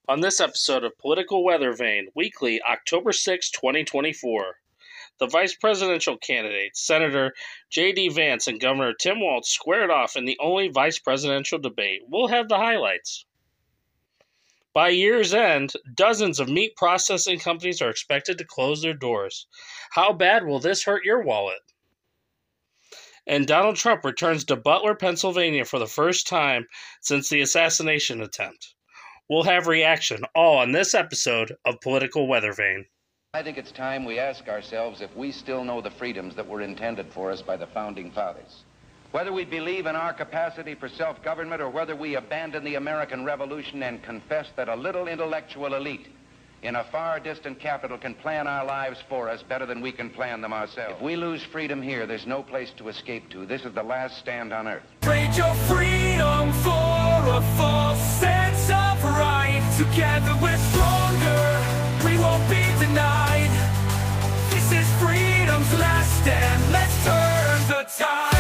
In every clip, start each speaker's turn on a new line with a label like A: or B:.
A: On this episode of Political Weather Vane, weekly, October 6, 2024, the vice presidential candidates, Senator J.D. Vance and Governor Tim Walz, squared off in the only vice presidential debate. We'll have the highlights. By year's end, dozens of meat processing companies are expected to close their doors. How bad will this hurt your wallet? And Donald Trump returns to Butler, Pennsylvania for the first time since the assassination attempt. We'll have reaction, all on this episode of Political Weather Vane.
B: I think it's time we ask ourselves if we still know the freedoms that were intended for us by the Founding Fathers. Whether we believe in our capacity for self-government or whether we abandon the American Revolution and confess that a little intellectual elite in a far distant capital can plan our lives for us better than we can plan them ourselves. If we lose freedom here, there's no place to escape to. This is the last stand on earth.
C: Trade your freedom for a false sense of right. Together we're stronger, we won't be denied. This is freedom's last stand, let's turn the tide.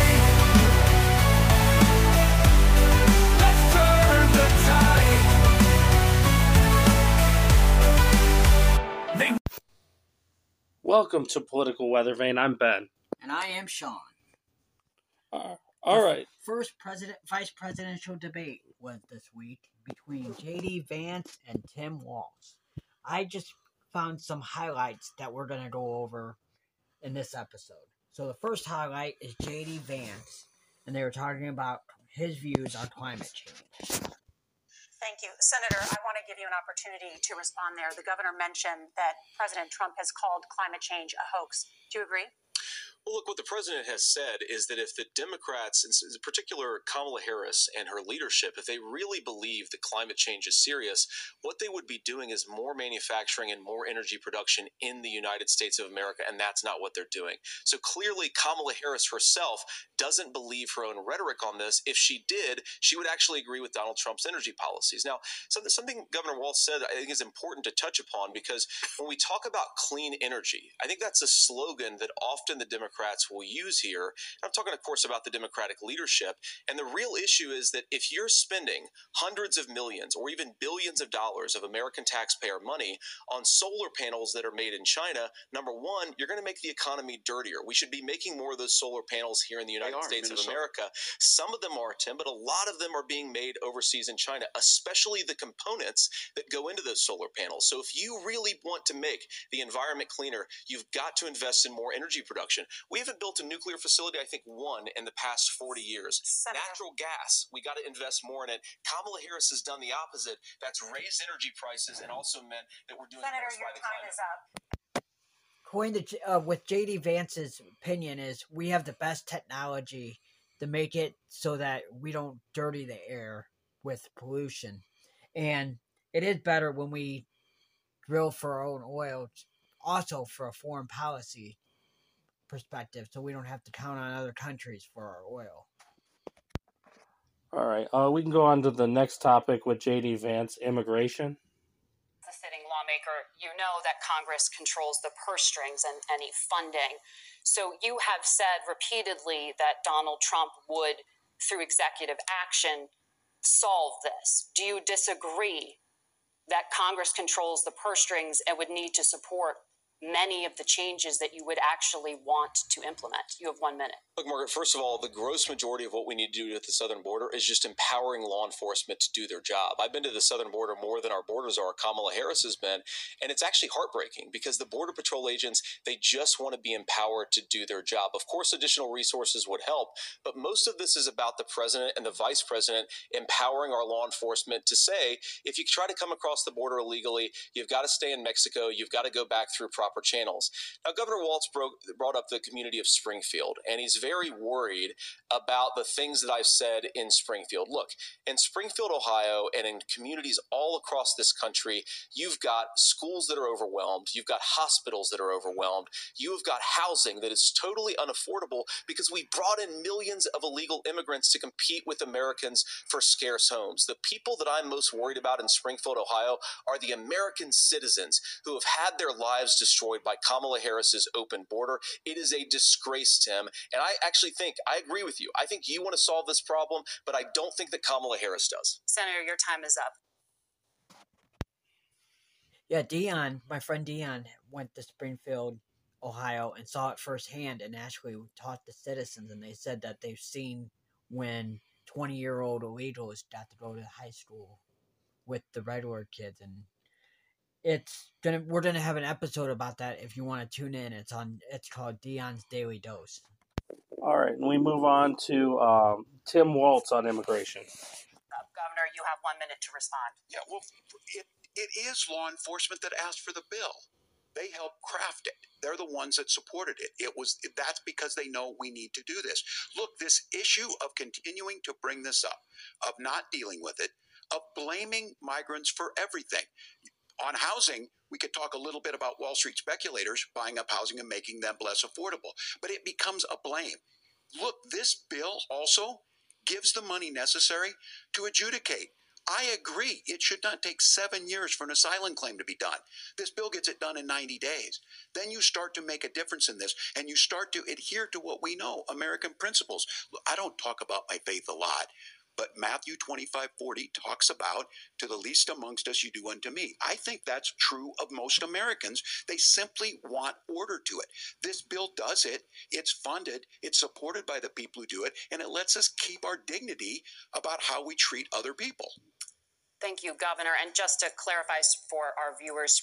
C: Let's turn the tide.
A: Welcome to Political Weather Vane. I'm Ben.
D: And I am Sean.
A: All right.
D: First vice presidential debate was this week between J.D. Vance and Tim Walz. I just found some highlights that we're going to go over in this episode. So the first highlight is J.D. Vance, and they were talking about his views on climate change.
E: Thank you. Senator, I want to give you an opportunity to respond there. The governor mentioned that President Trump has called climate change a hoax. Do you agree?
F: Well, look, what the president has said is that if the Democrats, in particular Kamala Harris and her leadership, if they really believe that climate change is serious, what they would be doing is more manufacturing and more energy production in the United States of America, and that's not what they're doing. So clearly, Kamala Harris herself doesn't believe her own rhetoric on this. If she did, she would actually agree with Donald Trump's energy policies. Now, something Governor Walz said I think is important to touch upon, because when we talk about clean energy, I think that's a slogan that often the Democrats will use here. I'm talking, of course, about the Democratic leadership. And the real issue is that if you're spending hundreds of millions or even billions of dollars of American taxpayer money on solar panels that are made in China, number one, you're going to make the economy dirtier. We should be making more of those solar panels here in the United States of America. Some of them are, Tim, but a lot of them are being made overseas in China, especially the components that go into those solar panels. So if you really want to make the environment cleaner, you've got to invest in more energy production. We haven't built a nuclear facility, I think, one in the past 40 years. Senator. Natural gas, we got to invest more in it. Kamala Harris has done the opposite. That's raised energy prices and also meant that we're doing
E: Senator, your time is up.
D: According to with J.D. Vance's opinion is we have the best technology to make it so that we don't dirty the air with pollution. And it is better when we drill for our own oil, also for a foreign policy perspective, so we don't have to count on other countries for our oil.
A: All right. We can go on to the next topic with J.D. Vance, immigration.
E: As a sitting lawmaker, you know that Congress controls the purse strings and any funding. So you have said repeatedly that Donald Trump would, through executive action, solve this. Do you disagree that Congress controls the purse strings and would need to support many of the changes that you would actually want to implement? You have 1 minute.
F: Look, Margaret, first of all, the gross majority of what we need to do at the southern border is just empowering law enforcement to do their job. I've been to the southern border more than our borders are. Kamala Harris has been, and it's actually heartbreaking because the Border Patrol agents, they just want to be empowered to do their job. Of course, additional resources would help, but most of this is about the president and the vice president empowering our law enforcement to say, if you try to come across the border illegally, you've got to stay in Mexico, you've got to go back through proper channels. Now, Governor Walz brought up the community of Springfield, and he's very worried about the things that I've said in Springfield. Look, in Springfield, Ohio, and in communities all across this country, you've got schools that are overwhelmed. You've got hospitals that are overwhelmed. You've got housing that is totally unaffordable because we brought in millions of illegal immigrants to compete with Americans for scarce homes. The people that I'm most worried about in Springfield, Ohio, are the American citizens who have had their lives destroyed by Kamala Harris's open border. It is a disgrace, Tim. And I actually think, I agree with you. I think you want to solve this problem, but I don't think that Kamala Harris does.
E: Senator, your time is up.
D: Yeah, Dion, my friend Dion, went to Springfield, Ohio, and saw it firsthand, and actually taught the citizens. And they said that they've seen when 20-year-old illegals got to go to high school with the regular kids, and we're gonna have an episode about that if you want to tune in. It's called Dion's Daily Dose.
A: All right, and we move on to Tim Walz on immigration.
E: Governor, you have 1 minute to respond.
G: Yeah, well, it is law enforcement that asked for the bill. They helped craft it. They're the ones that supported it. That's because they know we need to do this. Look, this issue of continuing to bring this up, of not dealing with it, of blaming migrants for everything. On housing, we could talk a little bit about Wall Street speculators buying up housing and making them less affordable, but it becomes a blame. Look, this bill also gives the money necessary to adjudicate. I agree. It should not take 7 years for an asylum claim to be done. This bill gets it done in 90 days. Then you start to make a difference in this, and you start to adhere to what we know, American principles. Look, I don't talk about my faith a lot, but Matthew 25:40 talks about, to the least amongst us you do unto me. I think that's true of most Americans. They simply want order to it. This bill does it. It's funded. It's supported by the people who do it, and it lets us keep our dignity about how we treat other people.
E: Thank you, Governor. And just to clarify for our viewers,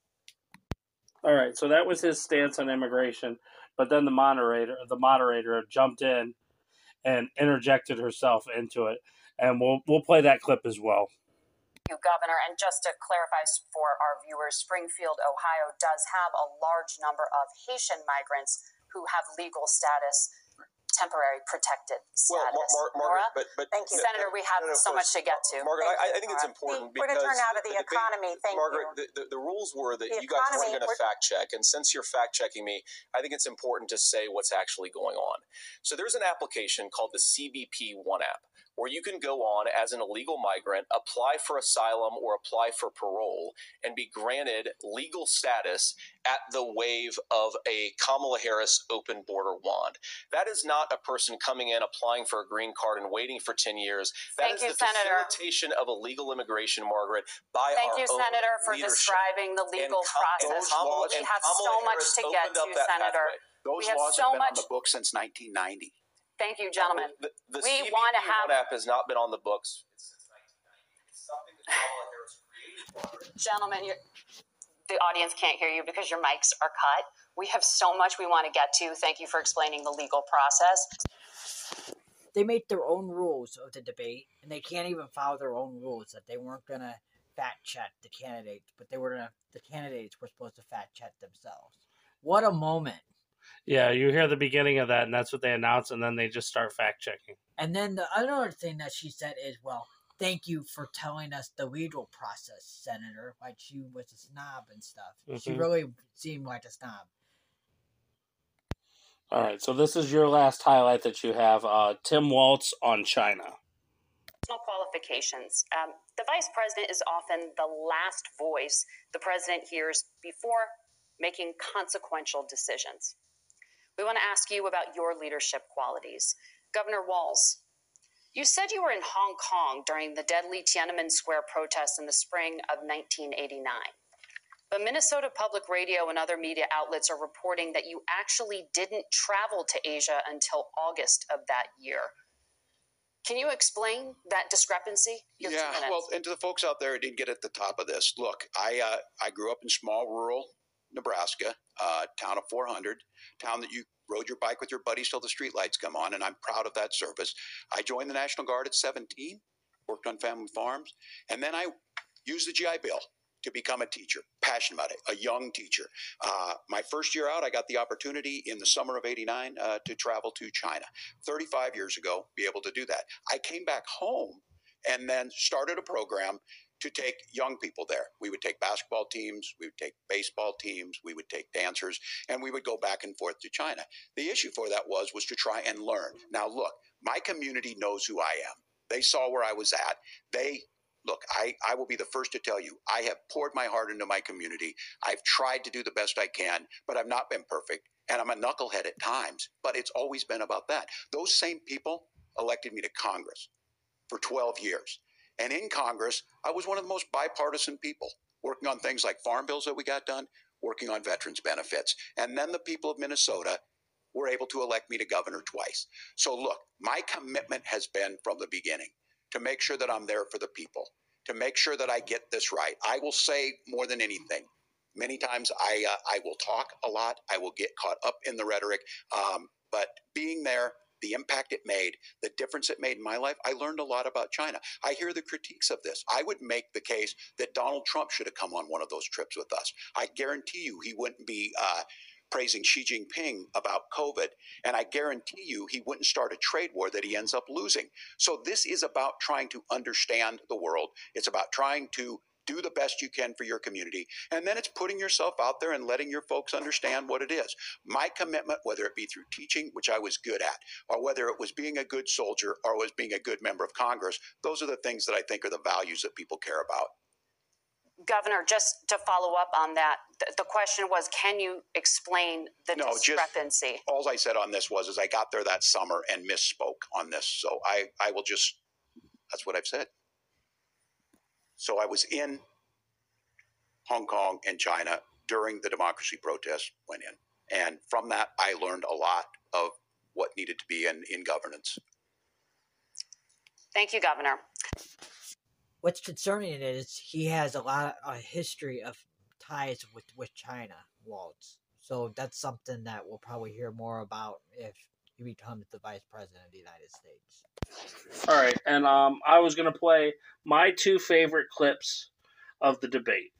A: All right, so that was his stance on immigration, but then the moderator jumped in and interjected herself into it, and we'll play that clip as well.
E: Thank you, Governor. And just to clarify for our viewers, Springfield, Ohio does have a large number of Haitian migrants who have legal status, temporary protected status.
H: Well, Margaret, but
E: thank you, Senator. We have so much to get to.
H: Margaret, I think it's important
I: we're
H: because
I: going to turn now to the economy. Thank
H: Margaret,
I: you.
H: The rules were that you guys weren't going to fact check, and since you're fact checking me, I think it's important to say what's actually going on. So there's an application called the CBP One app, where you can go on as an illegal migrant, apply for asylum or apply for parole, and be granted legal status at the wave of a Kamala Harris open border wand. That is not a person coming in, applying for a green card and waiting for 10 years. That is the facilitation of illegal immigration, Margaret, by
E: Thank
H: our
E: you,
H: own
E: Senator, for
H: leadership.
E: describing the legal process. We have so much to get to, Senator.
G: Those
E: We have
G: laws
E: so
G: have been
E: much
G: on the books since 1990.
E: Thank you, gentlemen.
H: The
E: We
H: CBP
E: want to have
H: One app has not been on the books since 1990. It's something that Kamala Harris created.
E: Gentlemen, the audience can't hear you because your mics are cut. We have so much we want to get to. Thank you for explaining the legal process.
D: They made their own rules of the debate, and they can't even follow their own rules that they weren't going to fact check the candidates, but the candidates were supposed to fact check themselves. What a moment.
A: Yeah, you hear the beginning of that, and that's what they announce, and then they just start fact-checking.
D: And then the other thing that she said is, well, thank you for telling us the legal process, Senator. Like she was a snob and stuff. Mm-hmm. She really seemed like a snob.
A: All right, so this is your last highlight that you have. Tim Walz on China.
E: Qualifications. The vice president is often the last voice the president hears before making consequential decisions. We want to ask you about your leadership qualities. Governor Walz, you said you were in Hong Kong during the deadly Tiananmen Square protests in the spring of 1989. But Minnesota Public Radio and other media outlets are reporting that you actually didn't travel to Asia until August of that year. Can you explain that discrepancy?
G: Yeah, well, and to the folks out there who didn't get at the top of this, look, I grew up in small rural Nebraska, town of 400, town that you rode your bike with your buddies till the streetlights come on, and I'm proud of that service. I joined the National Guard at 17, worked on family farms, and then I used the GI Bill to become a teacher, passionate about it, a young teacher. My first year out, I got the opportunity in the summer of '89 to travel to China. 35 years ago, be able to do that. I came back home and then started a program to take young people there. We would take basketball teams, we would take baseball teams, we would take dancers, and we would go back and forth to China. The issue for that was to try and learn. Now, look, my community knows who I am. They saw where I was at. Look, I will be the first to tell you, I have poured my heart into my community. I've tried to do the best I can, but I've not been perfect. And I'm a knucklehead at times, but it's always been about that. Those same people elected me to Congress for 12 years. And in Congress, I was one of the most bipartisan people, working on things like farm bills that we got done, working on veterans benefits. And then the people of Minnesota were able to elect me to governor twice. So look, my commitment has been from the beginning to make sure that I'm there for the people, to make sure that I get this right. I will say more than anything. Many times I will talk a lot. I will get caught up in the rhetoric. But being there, the impact it made, the difference it made in my life, I learned a lot about China. I hear the critiques of this. I would make the case that Donald Trump should have come on one of those trips with us. I guarantee you he wouldn't be praising Xi Jinping about COVID. And I guarantee you he wouldn't start a trade war that he ends up losing. So this is about trying to understand the world. It's about trying to do the best you can for your community. And then it's putting yourself out there and letting your folks understand what it is. My commitment, whether it be through teaching, which I was good at, or whether it was being a good soldier or was being a good member of Congress, those are the things that I think are the values that people care about.
E: Governor, just to follow up on that, the question was, can you explain the discrepancy?
G: All I said on this was I got there that summer and misspoke on this. So I will just, that's what I've said. So I was in Hong Kong and China during the democracy protests went in. And from that, I learned a lot of what needed to be in governance.
E: Thank you, Governor.
D: What's concerning is he has a history of ties with China, Waltz. So that's something that we'll probably hear more about if he becomes the Vice President of the United States.
A: All right, and I was going to play my two favorite clips of the debate.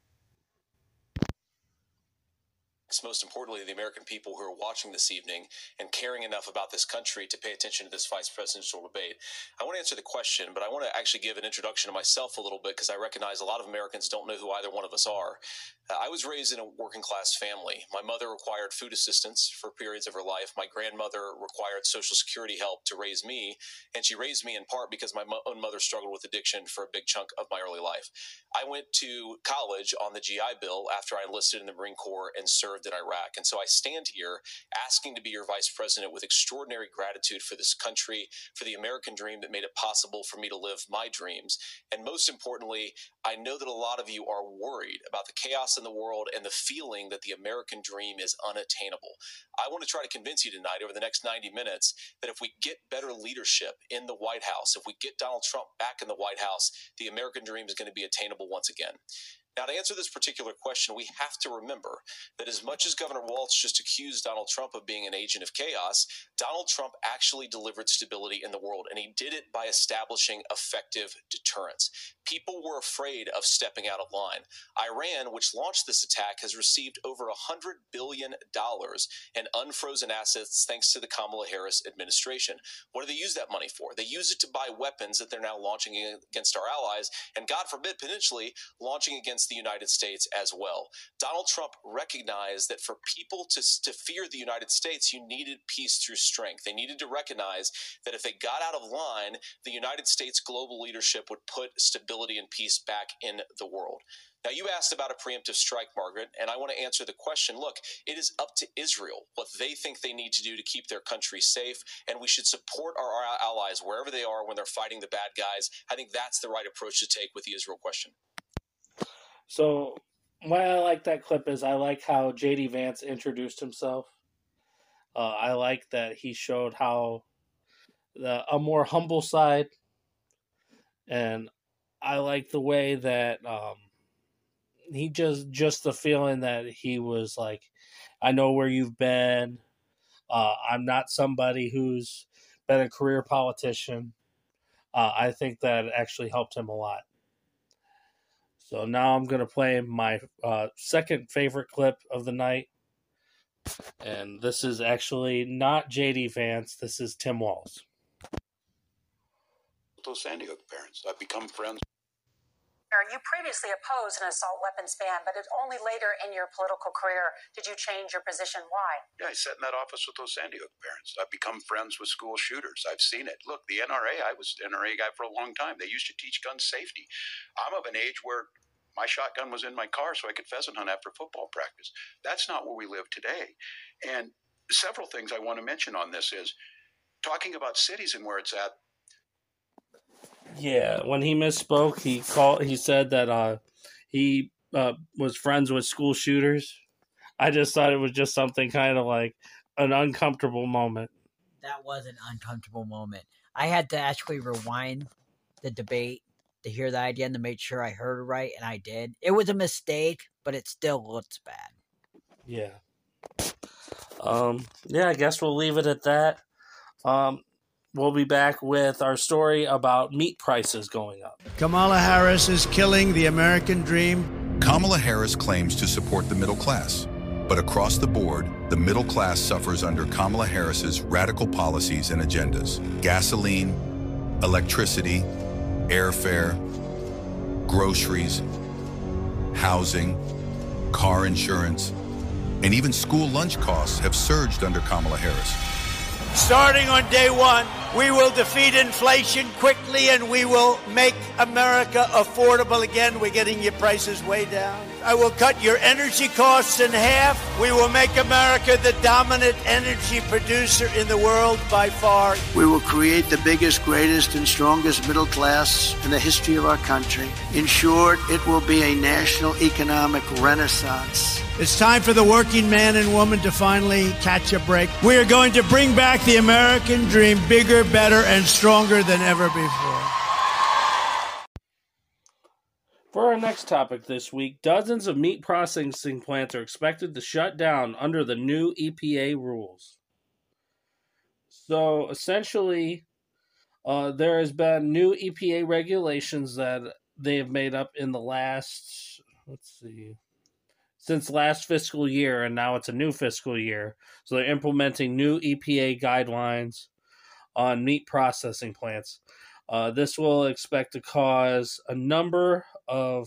H: Most importantly, the American people who are watching this evening and caring enough about this country to pay attention to this vice presidential debate. I want to answer the question, but I want to actually give an introduction to myself a little bit because I recognize a lot of Americans don't know who either one of us are. I was raised in a working class family. My mother required food assistance for periods of her life. My grandmother required Social Security help to raise me, and she raised me in part because my own mother struggled with addiction for a big chunk of my early life. I went to college on the GI Bill after I enlisted in the Marine Corps and served in Iraq. And so I stand here asking to be your vice president with extraordinary gratitude for this country, for the American dream that made it possible for me to live my dreams. And most importantly, I know that a lot of you are worried about the chaos in the world and the feeling that the American dream is unattainable. I want to try to convince you tonight over the next 90 minutes that if we get better leadership in the White House, if we get Donald Trump back in the White House, the American dream is going to be attainable once again. Now, to answer this particular question, we have to remember that as much as Governor Waltz just accused Donald Trump of being an agent of chaos, Donald Trump actually delivered stability in the world, and he did it by establishing effective deterrence. People were afraid of stepping out of line. Iran, which launched this attack, has received over $100 billion in unfrozen assets thanks to the Kamala Harris administration. What do they use that money for? They use it to buy weapons that they're now launching against our allies, and God forbid, potentially launching against the United States as well. Donald Trump recognized that for people to fear the United States, you needed peace through strength. They needed to recognize that if they got out of line, the United States global leadership would put stability and peace back in the world. Now, you asked about a preemptive strike, Margaret, and I want to answer the question. Look, it is up to Israel what they think they need to do to keep their country safe, and we should support our allies wherever they are when they're fighting the bad guys. I think that's the right approach to take with the Israel question.
A: So why I like that clip is I like how J.D. Vance introduced himself. I like that he showed how a more humble side, and I like the way that he just the feeling that he was like, I know where you've been. I'm not somebody who's been a career politician. I think that actually helped him a lot. So now I'm going to play my second favorite clip of the night. And this is actually not J.D. Vance. This is Tim Walz.
G: Those San Diego parents, I've become friends.
I: You previously opposed an assault weapons ban, but it's only later in your political career did you change your position. Why?
G: Yeah, I sat in that office with those San Diego parents. I've become friends with school shooters. I've seen it. Look, the NRA, I was an NRA guy for a long time. They used to teach gun safety. I'm of an age where my shotgun was in my car so I could pheasant hunt after football practice. That's not where we live today. And several things I want to mention on this is talking about cities and where it's at.
A: Yeah, when he misspoke, he said that he was friends with school shooters. I just thought it was just something kind of like an uncomfortable moment.
D: That was an uncomfortable moment. I had to actually rewind the debate to hear the idea and to make sure I heard it right, and I did. It was a mistake, but it still looks bad.
A: Yeah. Yeah, I guess we'll leave it at that. We'll be back with our story about meat prices going up.
J: Kamala Harris is killing the American dream.
K: Kamala Harris claims to support the middle class. But across the board, the middle class suffers under Kamala Harris's radical policies and agendas. Gasoline, electricity, airfare, groceries, housing, car insurance, and even school lunch costs have surged under Kamala Harris.
J: Starting on day one, we will defeat inflation quickly and we will make America affordable again. We're getting your prices way down. I will cut your energy costs in half. We will make America the dominant energy producer in the world by far. We will create the biggest, greatest, and strongest middle class in the history of our country. In short, it will be a national economic renaissance. It's time for the working man and woman to finally catch a break. We are going to bring back the American dream bigger, better, and stronger than ever before.
A: For our next topic this week, dozens of meat processing plants are expected to shut down under the new EPA rules. So essentially, there has been new EPA regulations that they have made up in the last, since last fiscal year, and now it's a new fiscal year. So they're implementing new EPA guidelines on meat processing plants. This will expect to cause a number of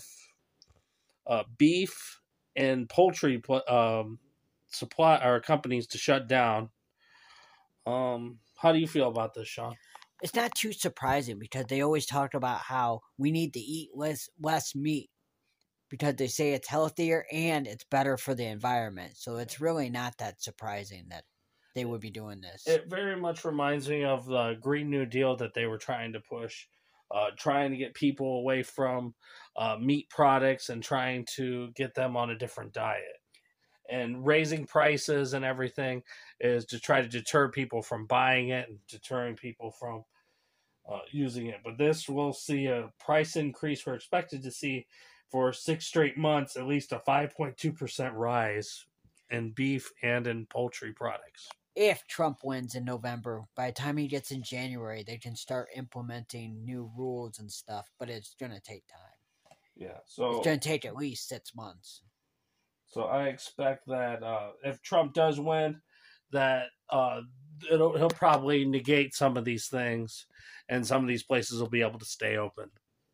A: beef and poultry supply or companies to shut down. How do you feel about this, Sean?
D: It's not too surprising because they always talk about how we need to eat less meat because they say it's healthier and it's better for the environment. So it's really not that surprising that they would be doing this.
A: It very much reminds me of the Green New Deal that they were trying to push, trying to get people away from meat products and trying to get them on a different diet. And raising prices and everything is to try to deter people from buying it and deterring people from using it. But this will see a price increase. We're expected to see for 6 straight months at least a 5.2% rise in beef and in poultry products.
D: If Trump wins in November, by the time he gets in January, they can start implementing new rules and stuff, but it's going to take time.
A: Yeah, so
D: it's going to take at least 6 months.
A: So I expect that if Trump does win, that he'll probably negate some of these things, and some of these places will be able to stay open.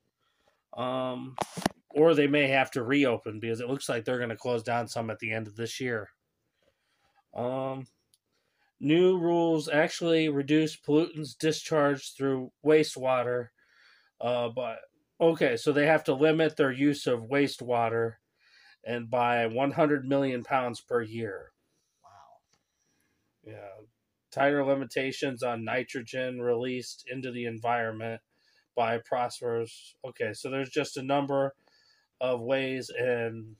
A: Or they may have to reopen because it looks like they're going to close down some at the end of this year. New rules actually reduce pollutants discharged through wastewater. So they have to limit their use of wastewater and by 100 million pounds per year.
D: Wow.
A: Yeah. Tighter limitations on nitrogen released into the environment by phosphorus. Okay, so there's just a number of ways and...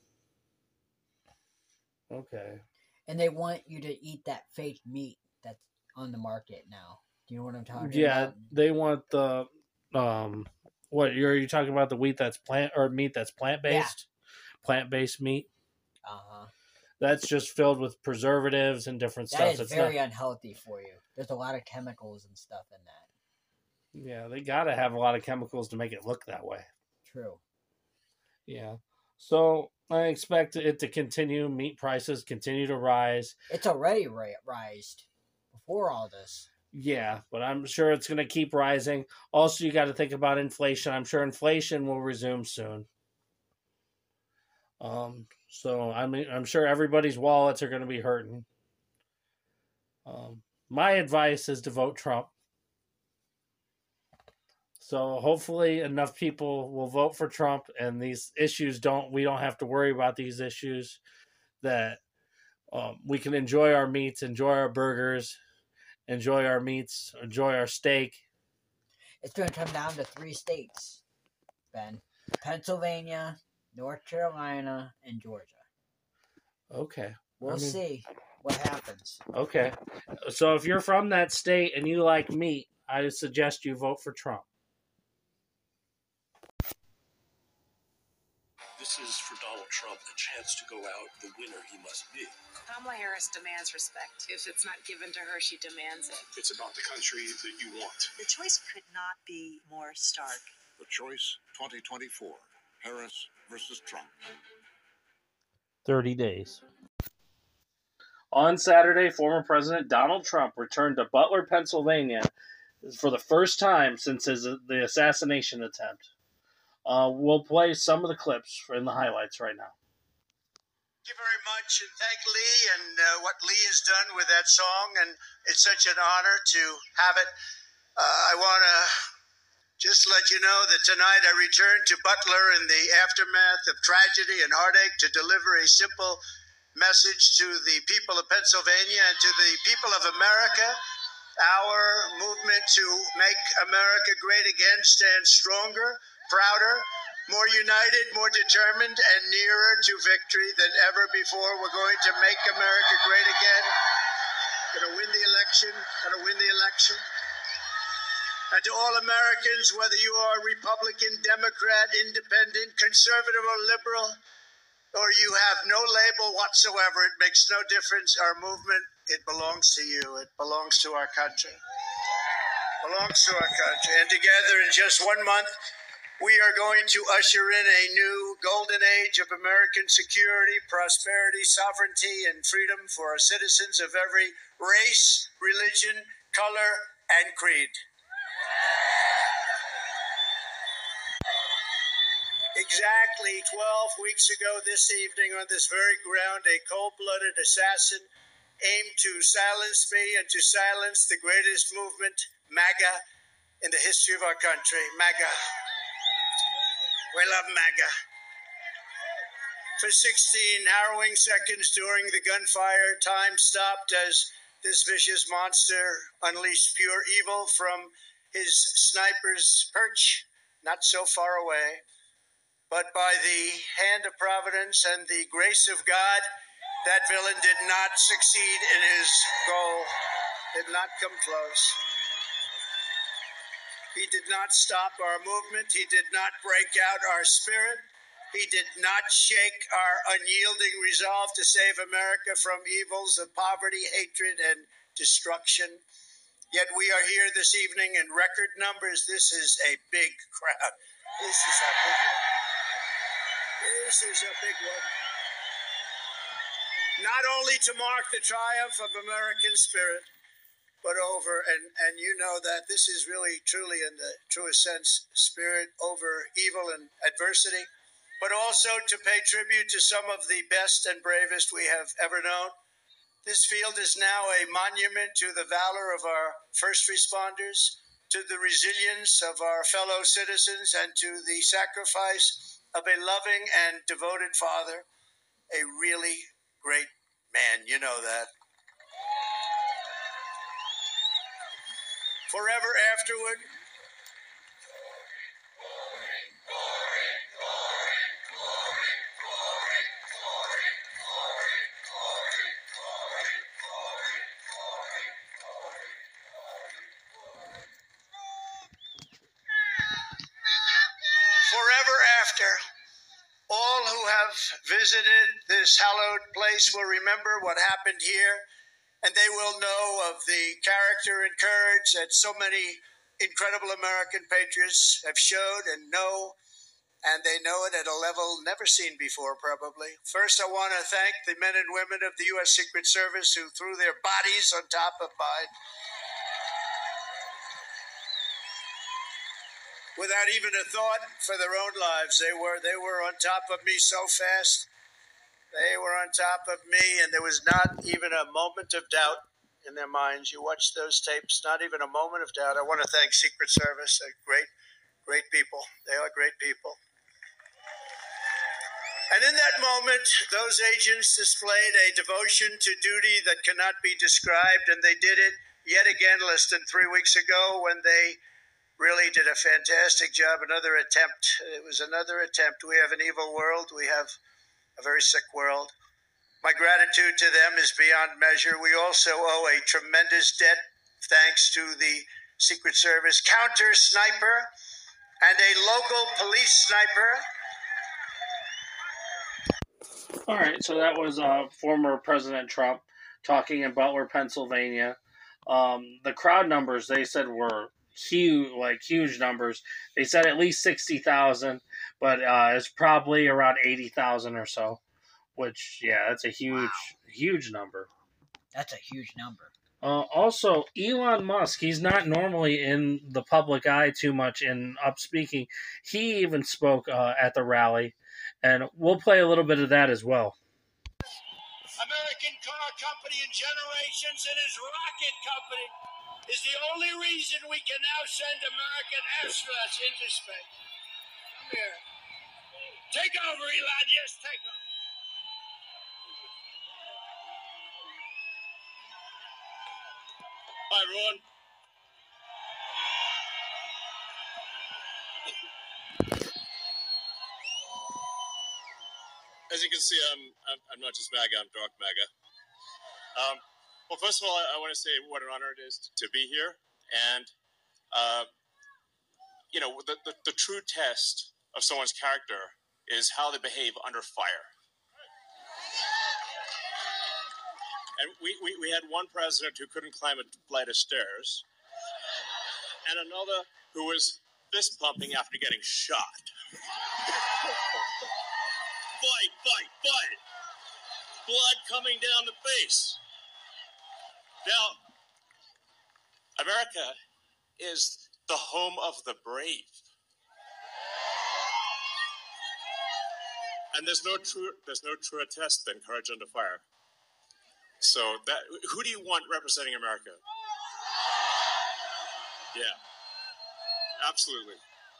A: Okay.
D: And they want you to eat that fake meat that's on the market now. Do you know what I'm talking about?
A: Yeah, they want the what are you talking about? The meat that's meat that's plant-based? Yeah. Plant-based meat?
D: Uh-huh.
A: That's just filled with preservatives and different stuff.
D: That is very unhealthy for you. There's a lot of chemicals and stuff in that.
A: Yeah, they got to have a lot of chemicals to make it look that way.
D: True.
A: Yeah. So I expect it to continue. Meat prices continue to rise.
D: It's already rised before all this.
A: Yeah, but I'm sure it's going to keep rising. Also, you got to think about inflation. I'm sure inflation will resume soon. So I'm sure everybody's wallets are going to be hurting. My advice is to vote Trump. So hopefully enough people will vote for Trump, and these issues we don't have to worry about these issues, that we can enjoy our meats, enjoy our burgers, enjoy our meats, enjoy our steak.
D: It's going to come down to 3 states, Ben. Pennsylvania, North Carolina, and Georgia.
A: Okay.
D: We'll see what happens.
A: Okay. So if you're from that state and you like meat, I suggest you vote for Trump.
L: This is for Donald Trump a chance to go out the winner he must be.
M: Kamala Harris demands respect. If it's not given to her, she demands it.
L: It's about the country that you want.
N: The choice could not be more stark.
O: The choice 2024, Harris versus Trump.
A: 30 days. On Saturday, former President Donald Trump returned to Butler, Pennsylvania for the first time since the assassination attempt. We'll play some of the clips in the highlights right now.
J: Thank you very much, and thank Lee and what Lee has done with that song, and it's such an honor to have it. I want to just let you know that tonight I returned to Butler in the aftermath of tragedy and heartache to deliver a simple message to the people of Pennsylvania and to the people of America. Our movement to make America great again stands stronger, prouder, more united, more determined, and nearer to victory than ever before. We're going to make America great again. Going to win the election. Going to win the election. And to all Americans, whether you are Republican, Democrat, Independent, Conservative, or Liberal, or you have no label whatsoever, it makes no difference. Our movement, it belongs to you. It belongs to our country. It belongs to our country. And together in just 1 month, we are going to usher in a new golden age of American security, prosperity, sovereignty, and freedom for our citizens of every race, religion, color, and creed. Exactly 12 weeks ago this evening on this very ground, a cold-blooded assassin aimed to silence me and to silence the greatest movement, MAGA, in the history of our country. MAGA. We love MAGA. For 16 harrowing seconds during the gunfire, time stopped as this vicious monster unleashed pure evil from his sniper's perch, not so far away. But by the hand of Providence and the grace of God, that villain did not succeed in his goal, did not come close. He did not stop our movement. He did not break out our spirit. He did not shake our unyielding resolve to save America from evils of poverty, hatred, and destruction. Yet we are here this evening in record numbers. This is a big crowd. This is a big one. This is a big one. Not only to mark the triumph of American spirit, but over, and you know that this is really, truly, in the truest sense, spirit over evil and adversity, but also to pay tribute to some of the best and bravest we have ever known. This field is now a monument to the valor of our first responders, to the resilience of our fellow citizens, and to the sacrifice of a loving and devoted father, a really great man. You know that. Forever afterward, forever after, all who have visited this hallowed place will remember what happened here, and they will know of the character and courage that so many incredible American patriots have showed and know, and they know it at a level never seen before, probably. First, I want to thank the men and women of the U.S. Secret Service who threw their bodies on top of mine without even a thought for their own lives. They were on top of me so fast. They were on top of me, and there was not even a moment of doubt in their minds. You watch those tapes, not even a moment of doubt. I want to thank Secret Service. They're great, great people. They are great people. And in that moment, those agents displayed a devotion to duty that cannot be described, and they did it yet again less than 3 weeks ago when they
P: really did a fantastic job. Another attempt. It was another attempt. We have an evil world. We have a very sick world. My gratitude to them is beyond measure. We also owe a tremendous debt thanks to the Secret Service counter sniper and a local police sniper.
A: All right, so that was former President Trump talking in Butler, Pennsylvania. The crowd numbers they said were huge numbers. They said at least 60,000, but it's probably around 80,000 or so. Which, yeah, that's a huge number.
D: That's a huge number.
A: Also, Elon Musk, he's not normally in the public eye too much in up speaking. He even spoke at the rally, and we'll play a little bit of that as well.
J: American car company in generations, and his rocket company is the only reason we can now send American astronauts into space. Come here. Take over, Elon. Yes, take over. Hi, everyone. As you can see, I'm not just MAGA, I'm dark MAGA. Well, first of all, I want to say what an honor it is to be here. And, you know, the true test of someone's character is how they behave under fire. And we had one president who couldn't climb a flight of stairs, and another who was fist pumping after getting shot. Fight! Blood coming down the face. Now, America is the home of the brave. And there's no truer test than courage under fire. So who do you want representing America? Yeah, absolutely.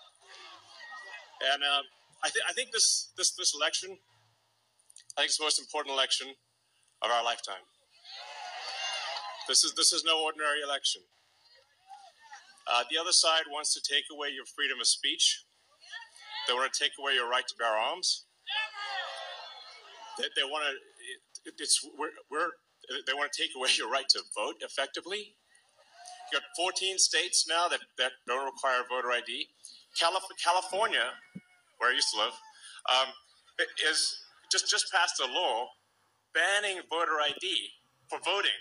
J: And I think this election, I think it's the most important election of our lifetime. This is no ordinary election. The other side wants to take away your freedom of speech. They want to take away your right to bear arms. They want to. They want to take away your right to vote effectively. You got 14 states now that don't require voter ID. California, where I used to live, is just passed a law banning voter ID for voting.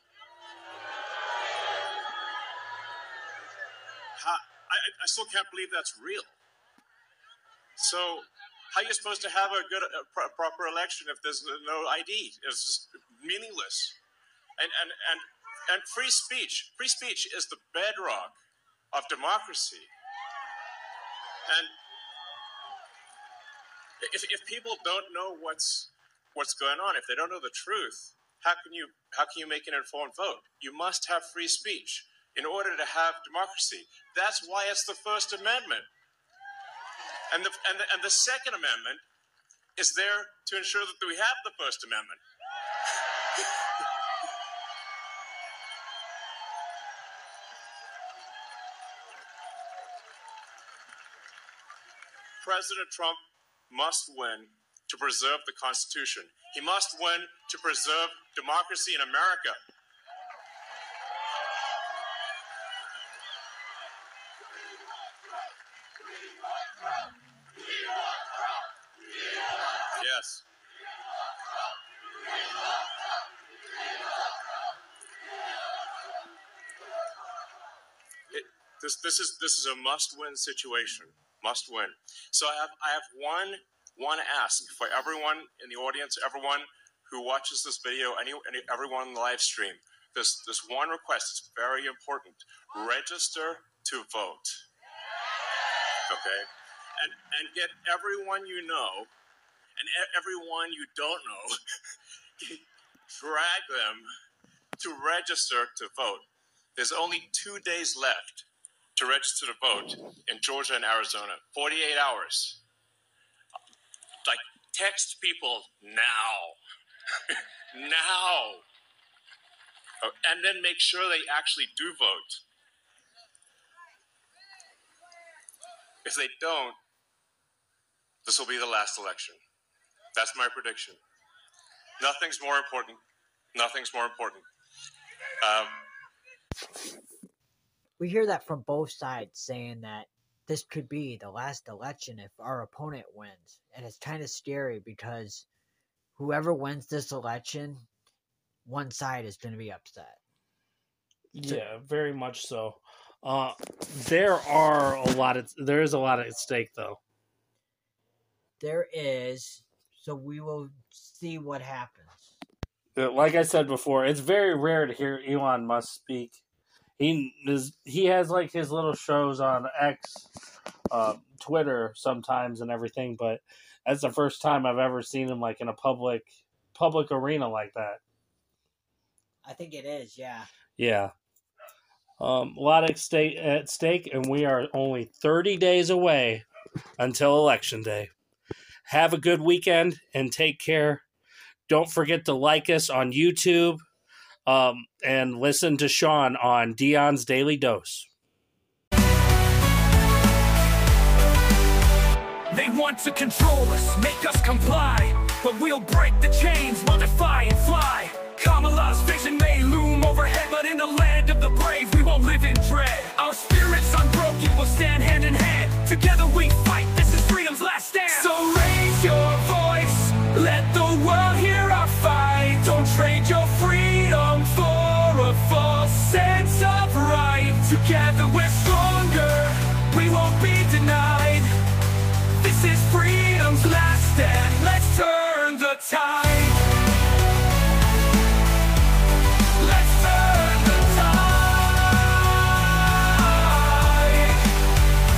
J: I still can't believe that's real. So how are you supposed to have a proper election if there's no ID? It's just meaningless. And free speech is the bedrock of democracy. And if people don't know what's going on, if they don't know the truth, how can you make an informed vote? You must have free speech in order to have democracy. That's why it's the First Amendment. And the Second Amendment is there to ensure that we have the First Amendment. President Trump must win to preserve the Constitution. He must win to preserve democracy in America. Yes. This is a must-win situation. Must win. So I have one ask for everyone in the audience, everyone who watches this video, everyone in the live stream. This one request is very important. Register to vote. Okay? And get everyone you know and everyone you don't know, drag them to register to vote. There's only 2 days left to register to vote in Georgia and Arizona. 48 hours. Like, text people now. Now. And then make sure they actually do vote.
Q: If they don't, this will be the last election. That's my prediction. Nothing's more important. Nothing's more important.
D: We hear that from both sides saying that this could be the last election if our opponent wins. And it's kind of scary because whoever wins this election, one side is going to be upset.
A: Yeah, very much so. There is a lot at stake, though.
D: There is, so we will see what happens.
A: Like I said before, it's very rare to hear Elon Musk speak. He has like his little shows on X, Twitter sometimes and everything, but that's the first time I've ever seen him like in a public arena like that.
D: I think it is, yeah.
A: Yeah. A lot at stake, and we are only 30 days away until Election Day. Have a good weekend and take care. Don't forget to like us on YouTube and listen to Sean on Dion's Daily Dose.
C: They want to control us, make us comply, but we'll break the chains, we'll defy and fly. Kamala's vision may loom overhead, but in the land of the brave, we won't live in dread. Our spirits unbroken, we'll stand hand in hand. Together we fight, this is freedom's last